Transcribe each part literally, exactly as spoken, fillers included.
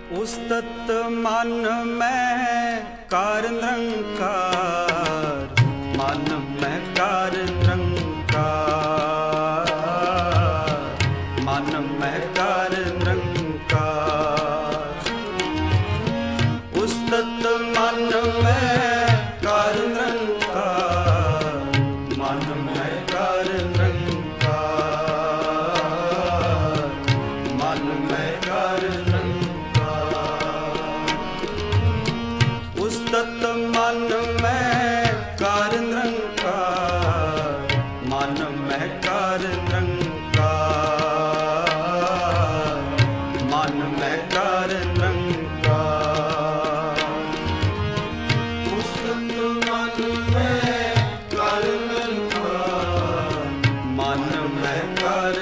ਉਸਤਤ ਮਨ ਮੈਂ ਕਰ ਨਿਰੰਕਾਰ, ਮਨ ਮੈਂ ਕਰ ਨਿਰੰਕਾਰ, ਮਨ ਮੈਂ ਕਰ ਨਿਰੰਕਾਰ। ਉਸਤਤ ਮਨ ਮੈਂ ਕਰ ਨਿਰੰਕਾਰ, ਮਨ ਮੈਂ ਕਰ ਨਿਰੰਕਾਰ, ਮਨ ਮੈਂ ਕਰ ਉਸਤਤ ਮਨ ਮੈਂ ਕਰ ਨਿਰੰਕਾਰ, ਮਨ ਮੈਂ ਕਰ ਨਿਰੰਕਾਰ, ਮਨ ਮੈਂ ਕਰ ਨਿਰੰਕਾਰ। ਉਸਤਤ ਮਨ ਮੈਂ ਕਰ ਨਿਰੰਕਾਰ, ਮਨ ਮੈਂ ਕਰ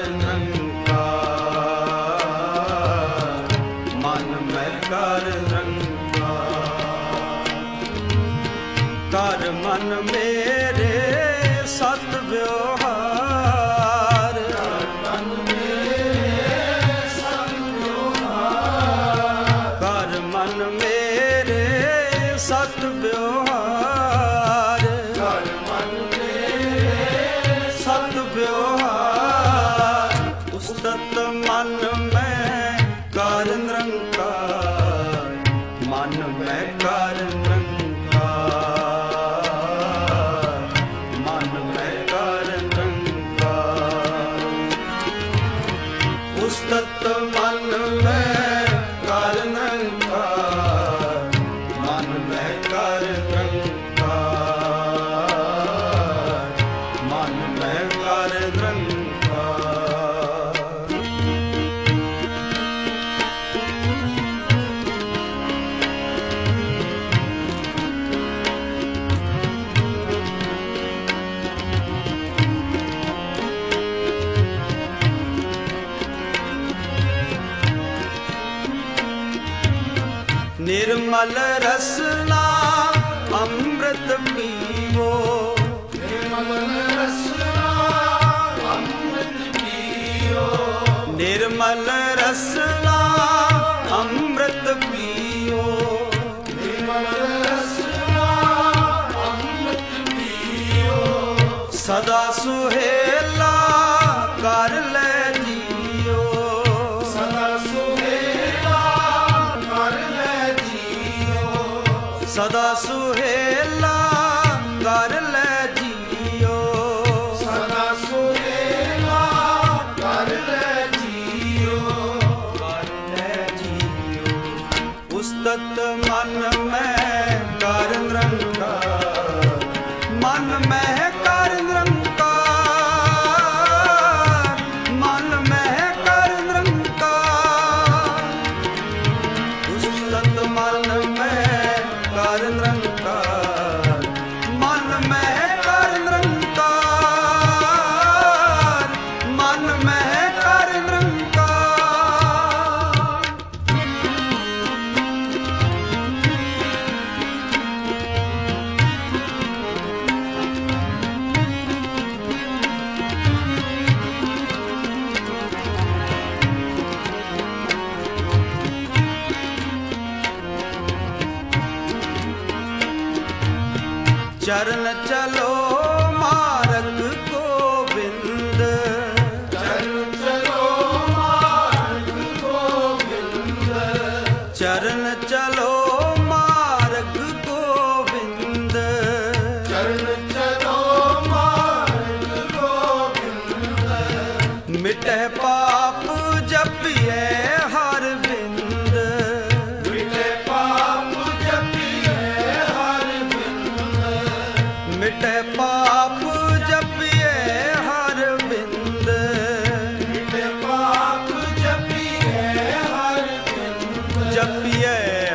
ਨਿਰੰਕਾਰ, ਮਨ ਮੈਂ ਕਰ ਨਿਰੰਕਾਰ। ਕਰ ਮਨ ਮੇਰੇ ਸਤ ਵਿਵਹਾਰ, ਕਰ ਮਨ ਮੇਰੇ ਸਤ ਵਿਵਹਾਰ, ਕਰ ਮਨ ਮੇਰੇ ਸਤ ਵਿਵਹਾਰ, ਕਰ ਮਨ ਮੇਰੇ ਸਤ ਵਿਵਹਾਰ। ਉਸਤਤ ਮਨ ਮੈਂ ਕਰ ਨਿਰੰਕਾਰ, ਮਨ ਮੈਂ ਕਰ ਉਸਤਤ ਮਨ ਮੈਂ ਕਰ ਨਿਰੰਕਾਰ, ਮਨ ਮੈਂ ਕਰ ਨਿਰੰਕਾਰ, ਮਨ ਮੈਂ ਕਰ ਨਿਰੰਕਾਰ। निर्मल रसना अमृत पीवो, निर्मल रसना अमृत पीवो, निर्मल रसना अमृत पीवो, निर्मल रसना अमृत पीवो। सदा सुहेला कर ले जियो, सदा सुहेला कर ले जियो, सदा सुहेला कर ले जियो, सदा सुहेला कर ले जियो, कर ले जियो। उस्तत मन में कर निरंकार, मन में कर निरंकार, मन में कर निरंकार। उस्तत मन में कर निरंकार, मन में कर निरंकार, मन में कर निरंकार। चरण चलो मार्ग गोविंद, चरण चलो मार्ग गोविंद, चरण चलो मार्ग गोविंद, चरण चलो मार्ग गोविंद। मिटे पाप जपिए हर बिंद, मिटे पाप जपिए हर बिंद, मिटे पाप जपिए हर बिंद, मिटे पाप जपिए हर बिंद, जपिए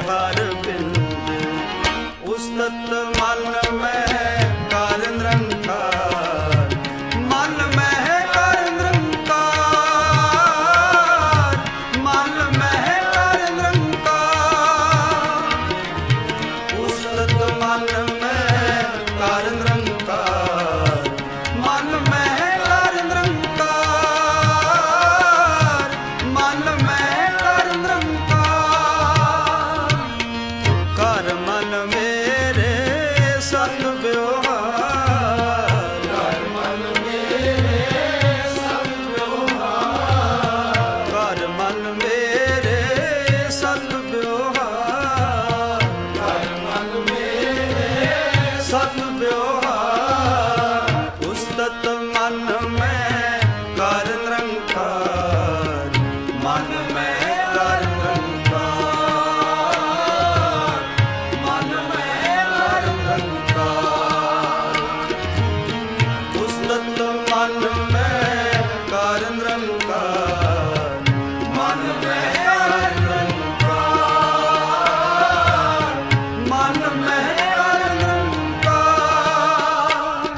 ਮਨ ਮੈਂ ਕਰ ਨਿਰੰਕਾਰ, ਮਨ ਮੈਂ ਕਰ ਨਿਰੰਕਾਰ। ਉਸਤਤ ਮਨ ਮੈਂ ਕਰ ਨਿਰੰਕਾਰ, ਮਨ ਮੈਂ ਕਰ ਨਿਰੰਕਾਰ, ਮਨ ਮੈਂ ਕਰ ਨਿਰੰਕਾਰ।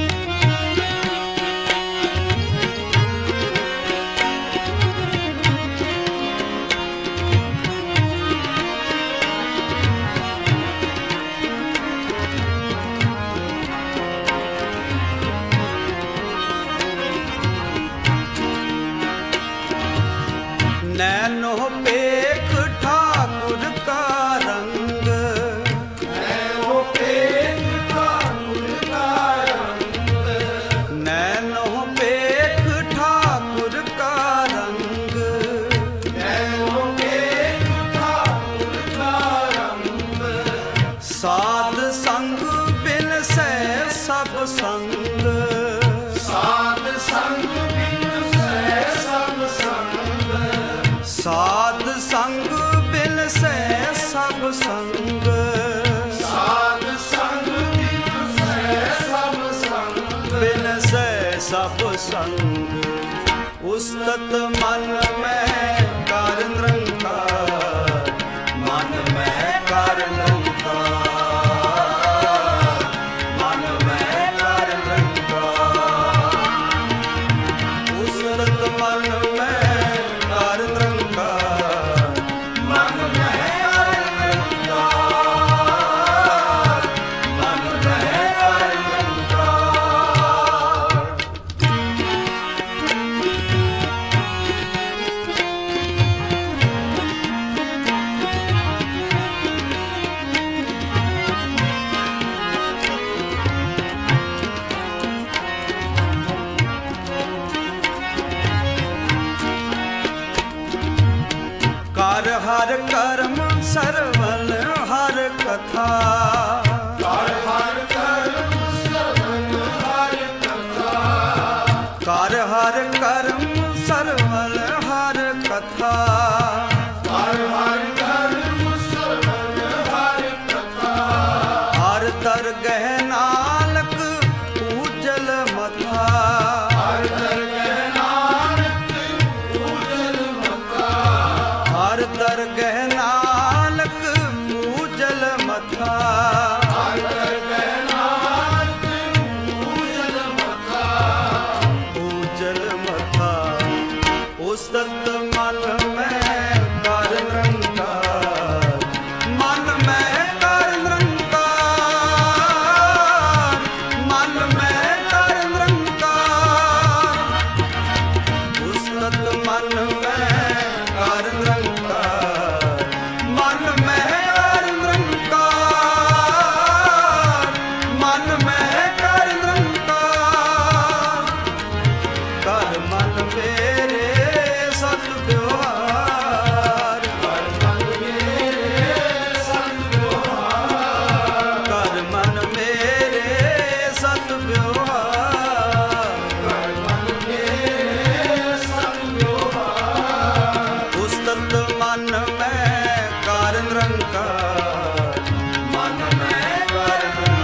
नैनो पेख ठाकुर का रंग, नैनो पेख ठाकुर का रंग, नैनो पेख ठाकुर का रंग, नैनो पेख ठाकुर का रंग। साध संग बिन सै सब संग, साध संग बिन सै सब संग, साध संग बिन सै सब संग, साध संग बिन सै सब संग, बिन सै सब संग। उस्तत मन में कर निरंकार, मन में कर निरंकार, मन में कर निरंकार। उस्तत मन में कर निरंकार, मन में कर निरंकार, मन में कर निरंकार। कर हर कर्म सरवल हर कथा, कर हर कर्म सरवल हर कथा, कर हर कर्म सरवल हर कथा, कर हर कर्म सरवल हर कथा। हर दरगह नानक उजल मथा, हर दरगह नानक उजल मथा, हर दरगह नानक पूजल मथा, हर दरगह नानक पूजल मथा, पूजल मथा। उस्तत मन में कर निरंकार, मन में कर निरंकार, मन में कर निरंकार। उस्तत मन में कर निरंकार, मन में कर निरंकार, मन में कर निरंकार। कर मन मेरे सत व्यवहार, कर मन मेरे सत व्यवहार, कर मन मेरे सत व्यवहार, कर मन मेरे सत व्यवहार। उस्तत मन में कर निरंकार, मन में कर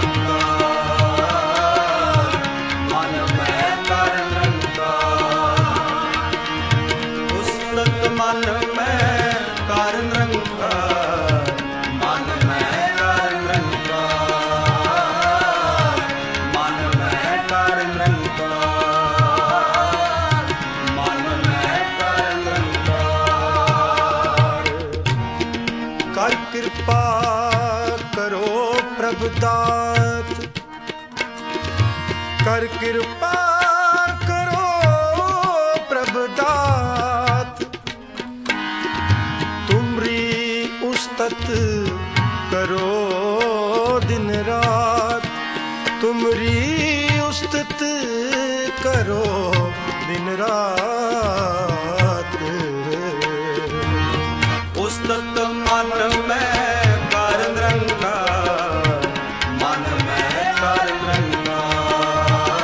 निरंकार, मन में कर निरंकार। उस्तत मन में कर निरंकार, मन में कर निरंकार, मन में कर निरंकार, मन में कर निरंकार। कर कृपा करो प्रभु दात, कर कृपा करो प्रभु दात। तुमरी उस्तत करो दिन रात, तुमरी उस्तत करो दिन रात। उस्तत मन में कर निरंकार, मन में कर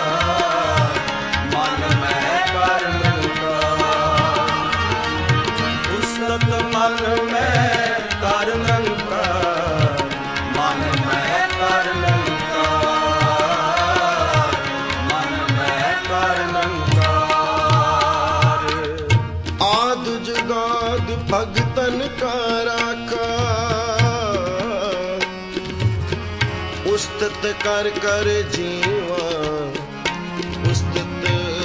निरंकार, मन में कर निरंकार। ਮਨ ਮੈਂ ਕਰ ਨਿਰੰਕਾਰ, ਮਨ ਮੈਂ ਕਰ ਨਿਰੰਕਾਰ, ਮਨ ਮੈਂ ਕਰ ਨਿਰੰਕਾਰ। ਆਦਿ ਜੁਗਾਦ ਭਗਤਨ ਕਾ ਰਾਖਾ, ਉਸਤਤ ਕਰ ਕਰ ਜੀਵਾ, ਉਸਤਤ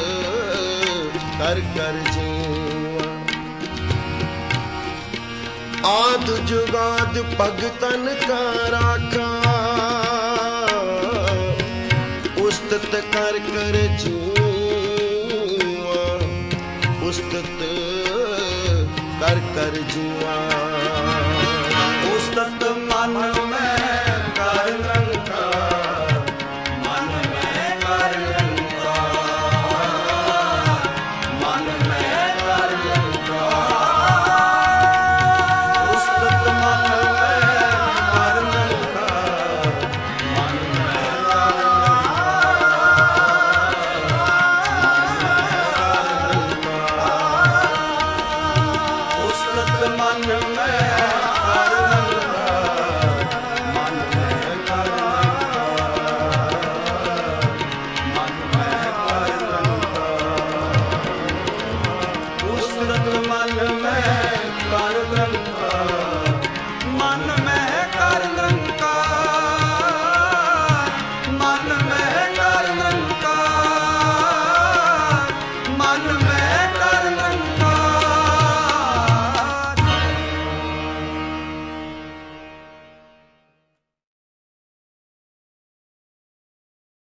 ਕਰ ਕਰ ਜੀਵਾ। ਆਦ ਜੁਗਾਦ ਭਗਤਨ ਕਾ ਰਾਖਾ, ਉਸਤਤ ਕਰ ਕਰ ਜੀਵਾ, ਉਸਤਤ ਕਰ ਕਰ ਜੀਵਾ। ਉਸਤਤ ਮਨ